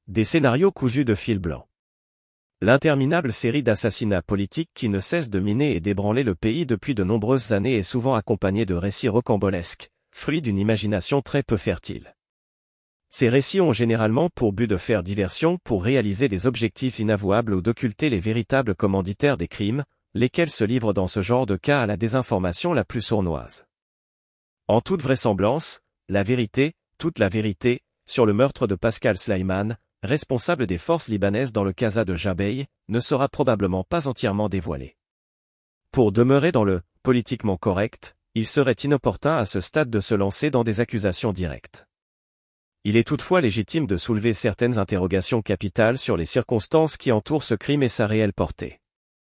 Des scénarios cousus de fil blanc. L'interminable série d'assassinats politiques qui ne cesse de miner et d'ébranler le pays depuis de nombreuses années est souvent accompagnée de récits rocambolesques, fruits d'une imagination très peu fertile. Ces récits ont généralement pour but de faire diversion pour réaliser des objectifs inavouables ou d'occulter les véritables commanditaires des crimes, lesquels se livrent dans ce genre de cas à la désinformation la plus sournoise. En toute vraisemblance, la vérité, toute la vérité, sur le meurtre de Pascal Sleiman, responsable des forces libanaises dans le Casa de Jabej, ne sera probablement pas entièrement dévoilée. Pour demeurer dans le « politiquement correct », il serait inopportun à ce stade de se lancer dans des accusations directes. Il est toutefois légitime de soulever certaines interrogations capitales sur les circonstances qui entourent ce crime et sa réelle portée.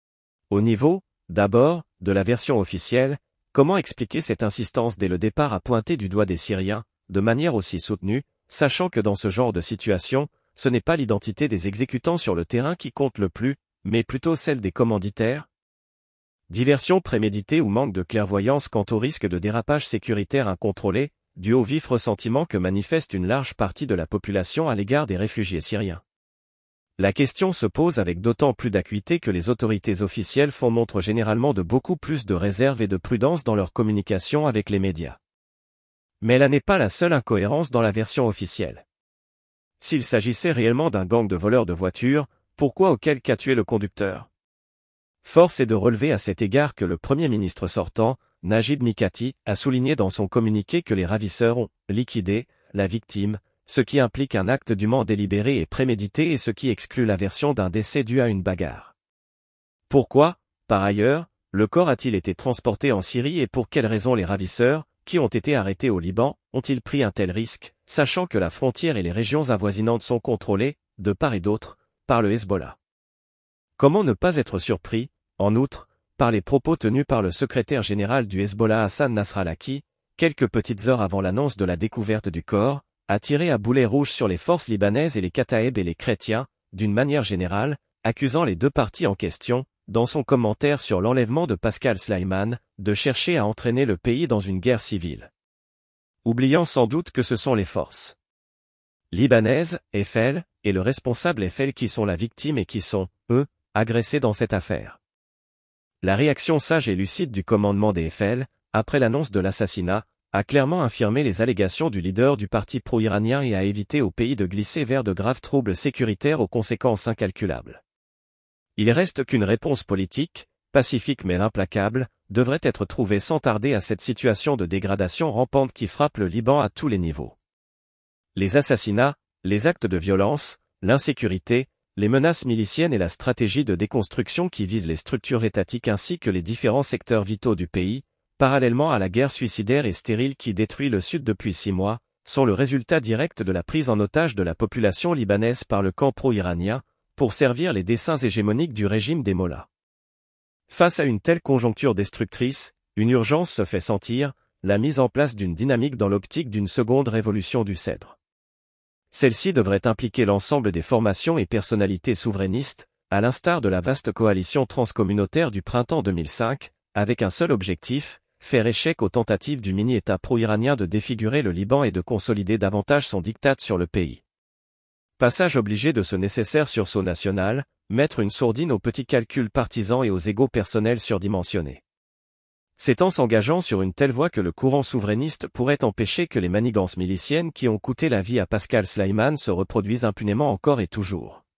Au niveau, d'abord, de la version officielle, comment expliquer cette insistance dès le départ à pointer du doigt des Syriens, de manière aussi soutenue, sachant que dans ce genre de situation, ce n'est pas l'identité des exécutants sur le terrain qui compte le plus, mais plutôt celle des commanditaires? Diversion préméditée ou manque de clairvoyance quant au risque de dérapage sécuritaire incontrôlé, dû au vif ressentiment que manifeste une large partie de la population à l'égard des réfugiés syriens. La question se pose avec d'autant plus d'acuité que les autorités officielles font montre généralement de beaucoup plus de réserve et de prudence dans leur communication avec les médias. Mais là n'est pas la seule incohérence dans la version officielle. S'il s'agissait réellement d'un gang de voleurs de voitures, pourquoi auquel cas tuer le conducteur? Force est de relever à cet égard que le Premier ministre sortant, Najib Mikati, a souligné dans son communiqué que les ravisseurs ont « liquidé » la victime, ce qui implique un acte dûment délibéré et prémédité et ce qui exclut la version d'un décès dû à une bagarre. Pourquoi, par ailleurs, le corps a-t-il été transporté en Syrie et pour quelles raisons les ravisseurs, qui ont été arrêtés au Liban, ont-ils pris un tel risque, sachant que la frontière et les régions avoisinantes sont contrôlées, de part et d'autre, par le Hezbollah? Comment ne pas être surpris, en outre, par les propos tenus par le secrétaire général du Hezbollah Hassan Nasrallah qui, quelques petites heures avant l'annonce de la découverte du corps, a tiré à boulet rouge sur les forces libanaises et les Kataeb et les chrétiens, d'une manière générale, accusant les deux parties en question, dans son commentaire sur l'enlèvement de Pascal Sleiman, de chercher à entraîner le pays dans une guerre civile. Oubliant sans doute que ce sont les forces libanaises, EFL, et le responsable EFL qui sont la victime et qui sont, eux, agressés dans cette affaire. La réaction sage et lucide du commandement des EFL, après l'annonce de l'assassinat, a clairement infirmé les allégations du leader du parti pro-iranien et a évité au pays de glisser vers de graves troubles sécuritaires aux conséquences incalculables. Il reste qu'une réponse politique, pacifique mais implacable, devrait être trouvée sans tarder à cette situation de dégradation rampante qui frappe le Liban à tous les niveaux. Les assassinats, les actes de violence, l'insécurité, les menaces miliciennes et la stratégie de déconstruction qui vise les structures étatiques ainsi que les différents secteurs vitaux du pays, parallèlement à la guerre suicidaire et stérile qui détruit le Sud depuis 6 mois, sont le résultat direct de la prise en otage de la population libanaise par le camp pro-iranien, pour servir les desseins hégémoniques du régime des mollahs. Face à une telle conjoncture destructrice, une urgence se fait sentir, la mise en place d'une dynamique dans l'optique d'une seconde révolution du Cèdre. Celle-ci devrait impliquer l'ensemble des formations et personnalités souverainistes, à l'instar de la vaste coalition transcommunautaire du printemps 2005, avec un seul objectif, faire échec aux tentatives du mini-État pro-iranien de défigurer le Liban et de consolider davantage son diktat sur le pays. Passage obligé de ce nécessaire sursaut national, mettre une sourdine aux petits calculs partisans et aux égos personnels surdimensionnés. C'est en s'engageant sur une telle voie que le courant souverainiste pourrait empêcher que les manigances miliciennes qui ont coûté la vie à Pascal Sleiman se reproduisent impunément encore et toujours.